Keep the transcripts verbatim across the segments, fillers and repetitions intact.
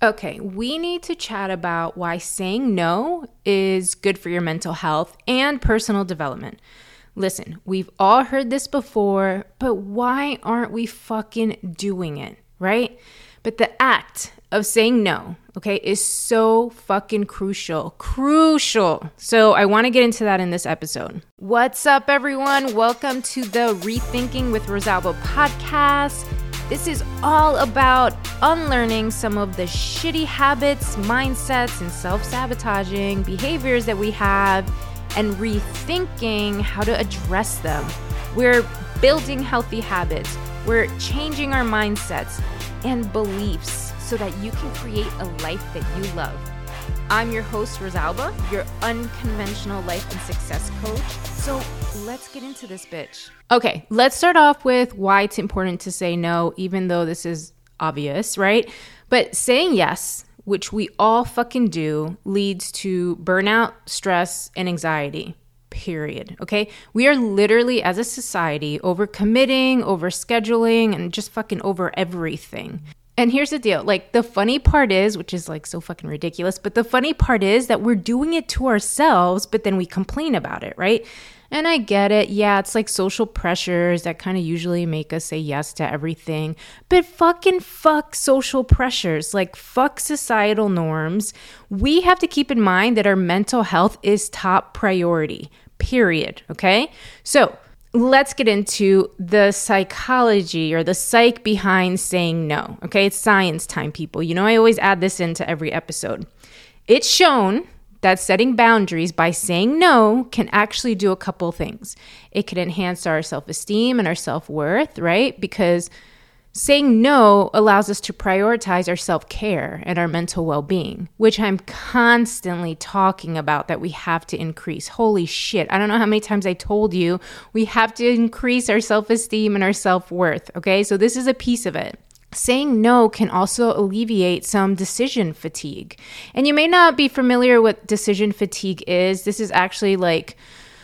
Okay, we need to chat about why saying no is good for your mental health and personal development. Listen, we've all heard this before, but why aren't we fucking doing it, right? But the act of saying no, okay, is so fucking crucial, crucial. So I want to get into that in this episode. What's up, everyone? Welcome to the Rethinking with Rosalba podcast. This is all about unlearning some of the shitty habits, mindsets, and self-sabotaging behaviors that we have and rethinking how to address them. We're building healthy habits. We're changing our mindsets and beliefs so that you can create a life that you love. I'm your host, Rosalba, your unconventional life and success coach. So let's get into this bitch. Okay, let's start off with why it's important to say no, even though this is obvious, right? But saying yes, which we all fucking do, leads to burnout, stress, and anxiety, period, okay? We are literally, as a society, overcommitting, overscheduling, and just fucking over everything. And here's the deal, like the funny part is, which is like so fucking ridiculous, but the funny part is that we're doing it to ourselves, but then we complain about it, right? And I get it. Yeah, it's like social pressures that kind of usually make us say yes to everything. But fucking fuck social pressures. Like fuck societal norms. We have to keep in mind that our mental health is top priority, period. Okay? So let's get into the psychology or the psych behind saying no. Okay? It's science time, people. You know, I always add this into every episode. It's shown that setting boundaries by saying no can actually do a couple things. It can enhance our self-esteem and our self-worth, right? Because saying no allows us to prioritize our self-care and our mental well-being, which I'm constantly talking about that we have to increase. Holy shit. I don't know how many times I told you we have to increase our self-esteem and our self-worth, okay? So this is a piece of it. Saying no can also alleviate some decision fatigue. And you may not be familiar with what decision fatigue is. This is actually like,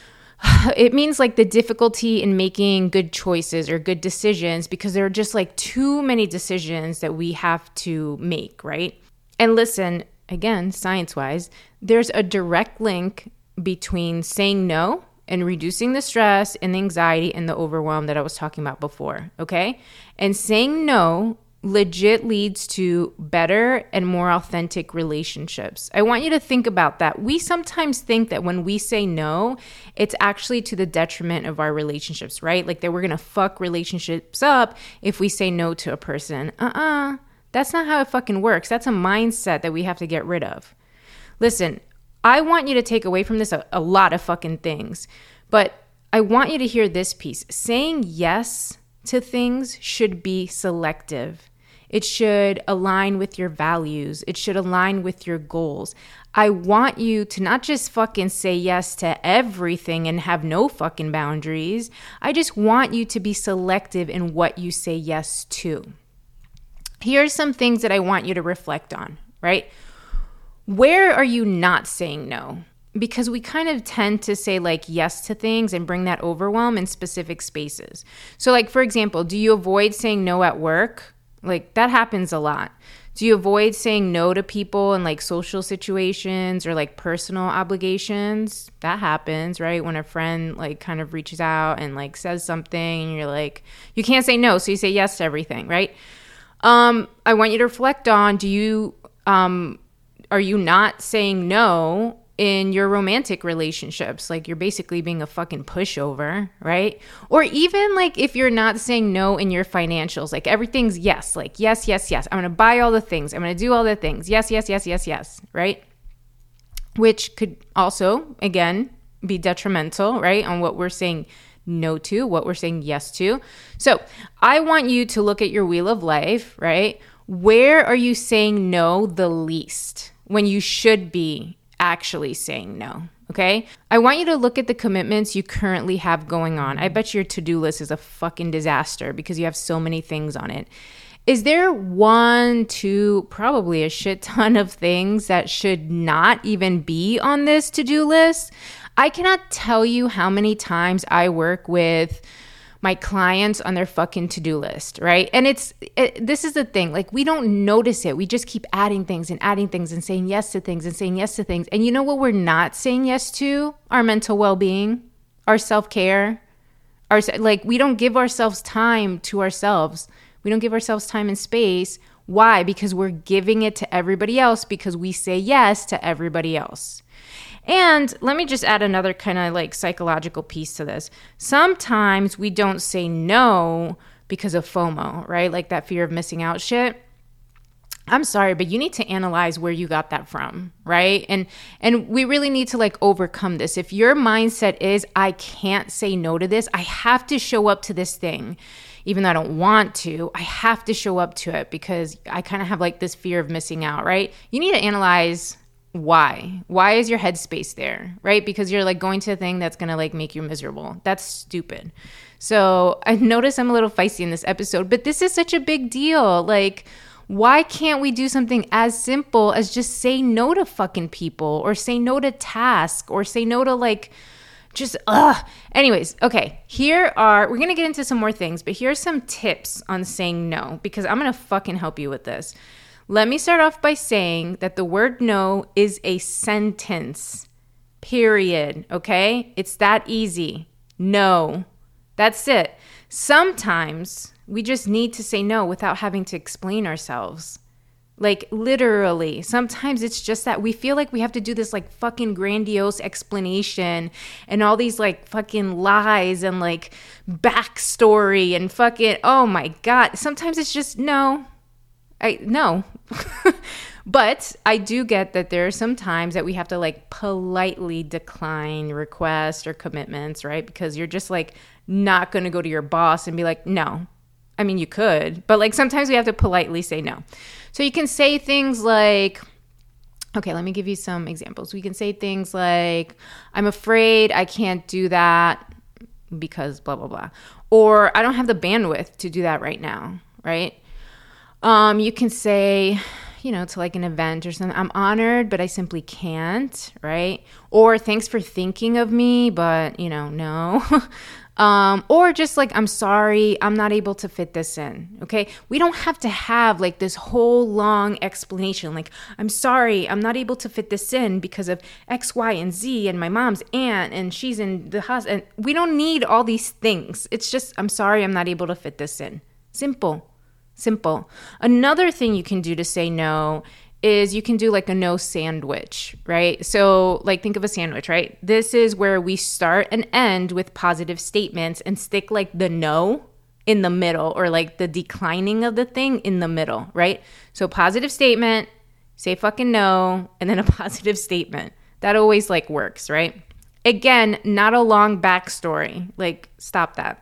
it means like the difficulty in making good choices or good decisions because there are just like too many decisions that we have to make, right? And listen, again, science-wise, there's a direct link between saying no and reducing the stress and the anxiety and the overwhelm that I was talking about before, okay? And saying no legit leads to better and more authentic relationships. I want you to think about that. We sometimes think that when we say no, it's actually to the detriment of our relationships, right? Like that we're gonna fuck relationships up if we say no to a person. Uh-uh. That's not how it fucking works. That's a mindset that we have to get rid of. Listen, I want you to take away from this a, a lot of fucking things, but I want you to hear this piece. Saying yes to things should be selective. It should align with your values. It should align with your goals. I want you to not just fucking say yes to everything and have no fucking boundaries. I just want you to be selective in what you say yes to. Here's some things that I want you to reflect on, right? Where are you not saying no? Because we kind of tend to say like yes to things and bring that overwhelm in specific spaces. So like, for example, do you avoid saying no at work? Like that happens a lot. Do you avoid saying no to people in like social situations or like personal obligations? That happens, right? When a friend like kind of reaches out and like says something and you're like, you can't say no. So you say yes to everything, right? Um, I want you to reflect on, do you, um, are you not saying no in your romantic relationships? Like you're basically being a fucking pushover, right? Or even like if you're not saying no in your financials, like everything's yes, like yes, yes, yes. I'm going to buy all the things. I'm going to do all the things. Yes, yes, yes, yes, yes, right? Which could also, again, be detrimental, right? On what we're saying no to, what we're saying yes to. So I want you to look at your wheel of life, right? Where are you saying no the least when you should be actually saying no, okay? I want you to look at the commitments you currently have going on. I bet your to-do list is a fucking disaster because you have so many things on it. Is there one, two, probably a shit ton of things that should not even be on this to-do list? I cannot tell you how many times I work with my clients on their fucking to-do list, right? And it's, it, this is the thing, like we don't notice it. We just keep adding things and adding things and saying yes to things and saying yes to things. And you know what we're not saying yes to? Our mental well-being, our self-care, our, like we don't give ourselves time to ourselves. We don't give ourselves time and space. Why? Because we're giving it to everybody else because we say yes to everybody else. And let me just add another kind of like psychological piece to this. Sometimes we don't say no because of FOMO, right? Like that fear of missing out shit. I'm sorry, but you need to analyze where you got that from, right? And and we really need to like overcome this. If your mindset is, I can't say no to this, I have to show up to this thing, even though I don't want to, I have to show up to it because I kind of have like this fear of missing out, right? You need to analyze why. Why is your headspace there, right? Because you're like going to a thing that's going to like make you miserable. That's stupid. So I notice I'm a little feisty in this episode, but this is such a big deal. Like, why can't we do something as simple as just say no to fucking people or say no to tasks or say no to like just, ugh. Anyways, okay, here are, we're going to get into some more things, but here's some tips on saying no because I'm going to fucking help you with this. Let me start off by saying that the word no is a sentence, period, okay? It's that easy. No. That's it. Sometimes we just need to say no without having to explain ourselves. Like literally, sometimes it's just that we feel like we have to do this like fucking grandiose explanation and all these like fucking lies and like backstory and fucking, oh my God. Sometimes it's just no. I no. But I do get that there are some times that we have to like politely decline requests or commitments, right? Because you're just like not going to go to your boss and be like, no. I mean, you could, but like sometimes we have to politely say no. So you can say things like, okay, let me give you some examples. We can say things like, I'm afraid I can't do that because blah, blah, blah. Or I don't have the bandwidth to do that right now, right? Um, you can say, you know, to like an event or something, I'm honored, but I simply can't, right? Or thanks for thinking of me, but, you know, no. um, or just like, I'm sorry, I'm not able to fit this in, okay? We don't have to have like this whole long explanation, like, I'm sorry, I'm not able to fit this in because of X, Y, and Z, and my mom's aunt, and she's in the hospital. And we don't need all these things. It's just, I'm sorry, I'm not able to fit this in. Simple. Simple. Another thing you can do to say no is you can do like a no sandwich, right? So like think of a sandwich, right? This is where we start and end with positive statements and stick like the no in the middle or like the declining of the thing in the middle, right? So positive statement, say fucking no, and then a positive statement. That always like works, right? Again, not a long backstory. Like stop that.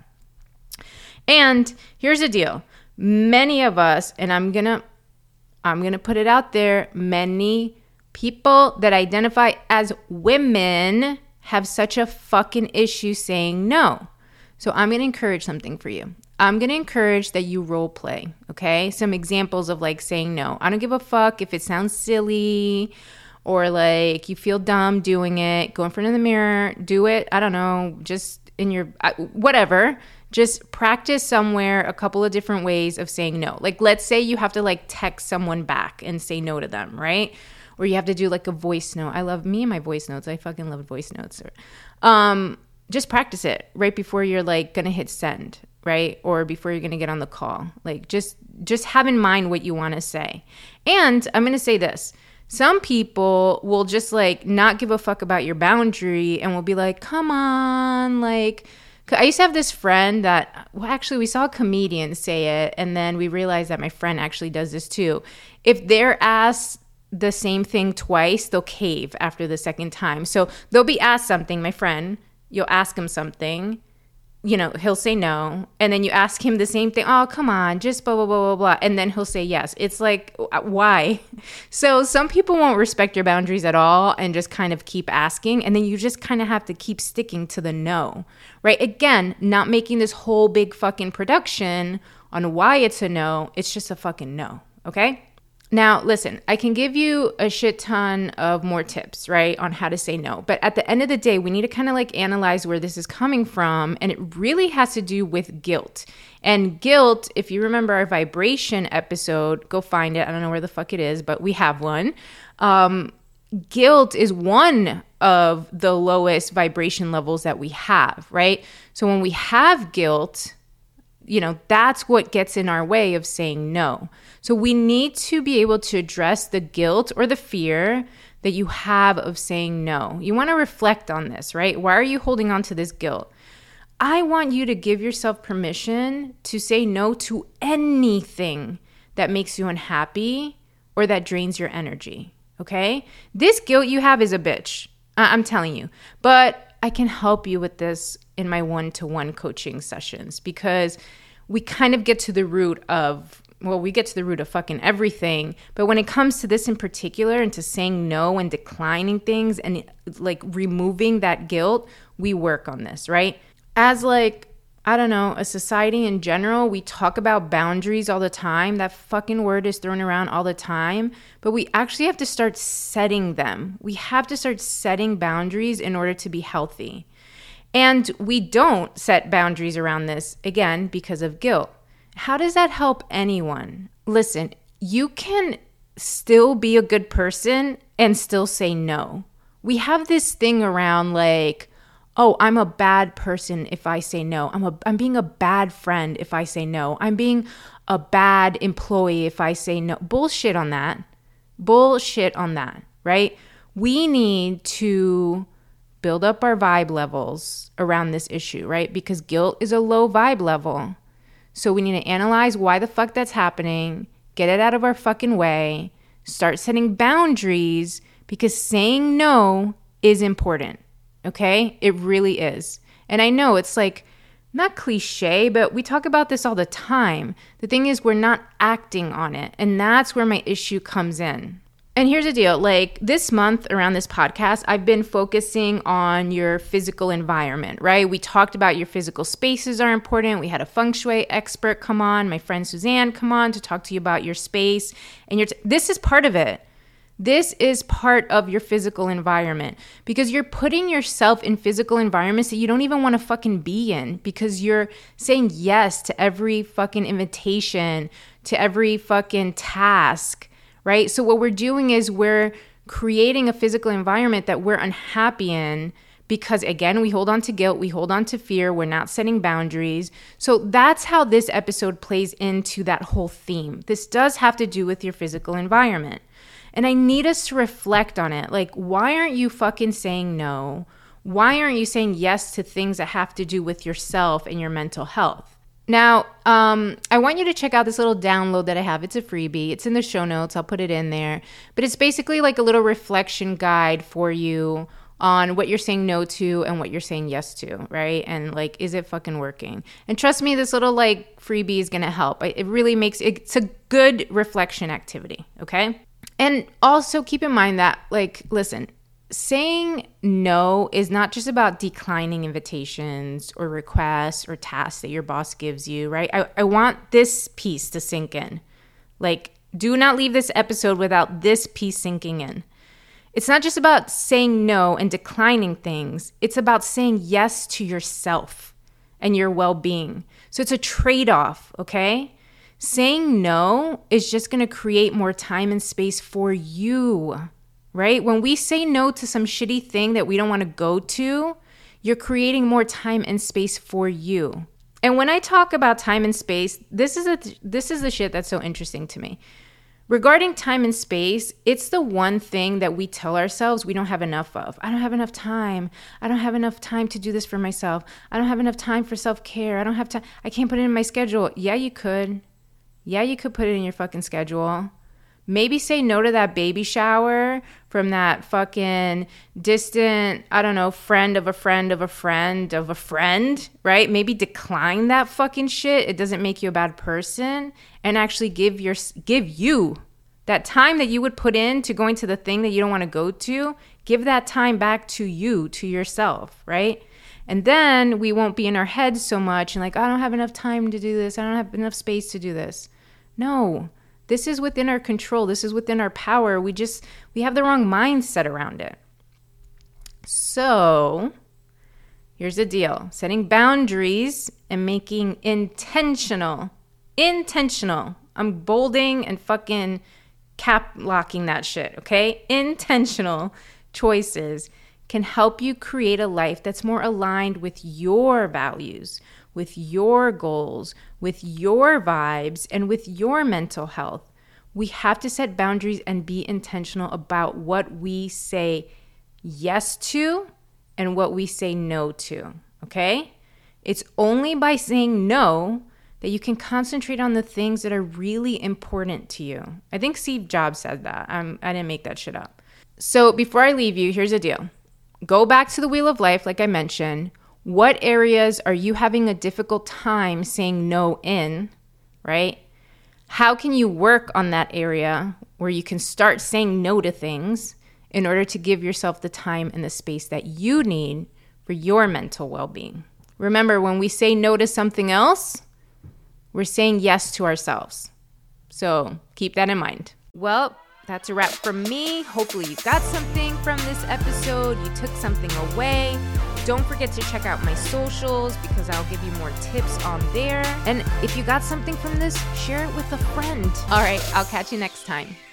And here's the deal. Many of us, and I'm gonna, I'm gonna put it out there, many people that identify as women have such a fucking issue saying no. So I'm gonna encourage something for you. I'm gonna encourage that you role play, okay? Some examples of like saying no. I don't give a fuck if it sounds silly or like you feel dumb doing it. Go in front of the mirror, do it. I don't know, just in your, whatever. Just practice somewhere a couple of different ways of saying no. Like, let's say you have to like text someone back and say no to them, right? Or you have to do like a voice note. I love me and my voice notes. I fucking love voice notes. Um, just practice it right before you're like gonna hit send, right? Or before you're gonna get on the call. Like, just just have in mind what you want to say. And I'm gonna say this. Some people will just like not give a fuck about your boundary and will be like, come on, like, I used to have this friend that, well, actually, we saw a comedian say it, and then we realized that my friend actually does this too. If they're asked the same thing twice, they'll cave after the second time. So they'll be asked something, my friend, you'll ask him something, you know, he'll say no, and then you ask him the same thing, oh, come on, just blah, blah, blah, blah, blah, and then he'll say yes. It's like, why? So some people won't respect your boundaries at all and just kind of keep asking, and then you just kind of have to keep sticking to the no, right? Again, not making this whole big fucking production on why it's a no, it's just a fucking no, okay? Now, listen, I can give you a shit ton of more tips, right, on how to say no. But at the end of the day, we need to kind of like analyze where this is coming from. And it really has to do with guilt. And guilt, if you remember our vibration episode, go find it. I don't know where the fuck it is, but we have one. Um, guilt is one of the lowest vibration levels that we have, right? So when we have guilt, you know, that's what gets in our way of saying no. So we need to be able to address the guilt or the fear that you have of saying no. You want to reflect on this, right? Why are you holding on to this guilt? I want you to give yourself permission to say no to anything that makes you unhappy or that drains your energy, okay? This guilt you have is a bitch. I- I'm telling you. But I can help you with this in my one-to-one coaching sessions because we kind of get to the root of, well, we get to the root of fucking everything. But when it comes to this in particular and to saying no and declining things and like removing that guilt, we work on this, right? As like, I don't know, a society in general, we talk about boundaries all the time. That fucking word is thrown around all the time. But we actually have to start setting them. We have to start setting boundaries in order to be healthy. And we don't set boundaries around this, again, because of guilt. How does that help anyone? Listen, you can still be a good person and still say no. We have this thing around like, oh, I'm a bad person if I say no. I'm a, I'm being a bad friend if I say no. I'm being a bad employee if I say no. Bullshit on that. Bullshit on that, right? We need to build up our vibe levels around this issue, right? Because guilt is a low vibe level. So we need to analyze why the fuck that's happening, get it out of our fucking way, start setting boundaries because saying no is important, okay? It really is. And I know it's like not cliche, but we talk about this all the time. The thing is we're not acting on it, and that's where my issue comes in. And here's the deal, like this month around this podcast, I've been focusing on your physical environment, right? We talked about your physical spaces are important. We had a feng shui expert come on, my friend Suzanne come on to talk to you about your space. And your t- this is part of it. This is part of your physical environment because you're putting yourself in physical environments that you don't even want to fucking be in because you're saying yes to every fucking invitation, to every fucking task, right? So what we're doing is we're creating a physical environment that we're unhappy in because, again, we hold on to guilt, we hold on to fear, we're not setting boundaries. So that's how this episode plays into that whole theme. This does have to do with your physical environment. And I need us to reflect on it. Like, why aren't you fucking saying no? Why aren't you saying yes to things that have to do with yourself and your mental health? Now, um, I want you to check out this little download that I have. It's a freebie. It's in the show notes. I'll put it in there. But it's basically like a little reflection guide for you on what you're saying no to and what you're saying yes to, right? And like, is it fucking working? And trust me, this little like freebie is going to help. It really makes, it's a good reflection activity, okay? And also keep in mind that, like, listen, saying no is not just about declining invitations or requests or tasks that your boss gives you, right? I, I want this piece to sink in. Like, do not leave this episode without this piece sinking in. It's not just about saying no and declining things. It's about saying yes to yourself and your well-being. So it's a trade-off, okay? Saying no is just going to create more time and space for you, right? When we say no to some shitty thing that we don't want to go to, you're creating more time and space for you. And when I talk about time and space, this is a this is the shit that's so interesting to me. Regarding time and space, it's the one thing that we tell ourselves we don't have enough of. I don't have enough time. I don't have enough time to do this for myself. I don't have enough time for self-care. I don't have time. I can't put it in my schedule. Yeah, you could. Yeah, you could put it in your fucking schedule. Maybe say no to that baby shower from that fucking distant, I don't know, friend of a friend of a friend of a friend, right? Maybe decline that fucking shit. It doesn't make you a bad person. And actually give your give you that time that you would put in to going to the thing that you don't want to go to. Give that time back to you, to yourself, right? And then we won't be in our heads so much and like, I don't have enough time to do this. I don't have enough space to do this. No, This is within our control. This is within our power. We just, we have the wrong mindset around it. So here's the deal. Setting boundaries and making intentional, intentional. I'm bolding and fucking cap locking that shit, okay? Intentional choices can help you create a life that's more aligned with your values, with your goals, with your vibes, and with your mental health. We have to set boundaries and be intentional about what we say yes to and what we say no to, okay? It's only by saying no that you can concentrate on the things that are really important to you. I think Steve Jobs said that. Um, I didn't make that shit up. So before I leave you, here's the deal. Go back to the Wheel of Life, like I mentioned. What areas are you having a difficult time saying no in, right? How can you work on that area where you can start saying no to things in order to give yourself the time and the space that you need for your mental well-being? Remember, when we say no to something else, we're saying yes to ourselves. So keep that in mind. Well, that's a wrap from me. Hopefully you got something from this episode. You took something away. Don't forget to check out my socials because I'll give you more tips on there. And if you got something from this, share it with a friend. All right, I'll catch you next time.